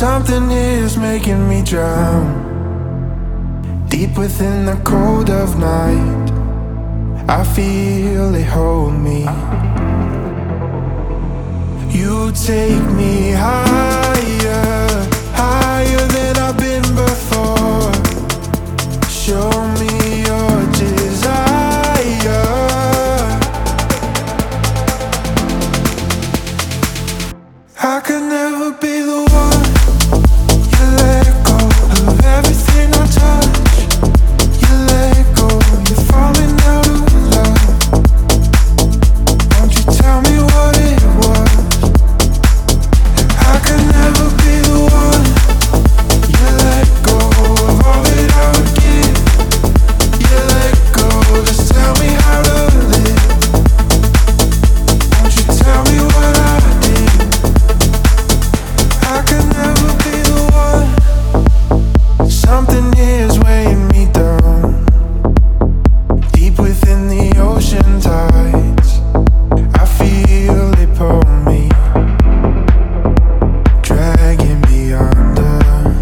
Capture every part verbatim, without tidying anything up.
Something is making me drown deep within the cold of night. I feel it hold me. You take me higher, higher than I've been before. Show me your desire. I could never be the one. You let go of everything I touch. You let go, you're falling out of love. Won't you tell me what it was? I could never be the one. You let go of all that I would give. You let go, just tell me how to live. Won't you tell me what I did? I could never be the one. Something is weighing me down deep within the ocean tides. I feel it pull me, dragging me under.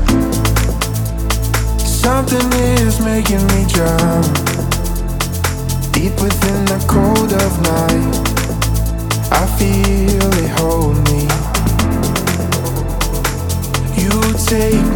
Something is making me drown deep within the cold of night. I feel it hold me. You take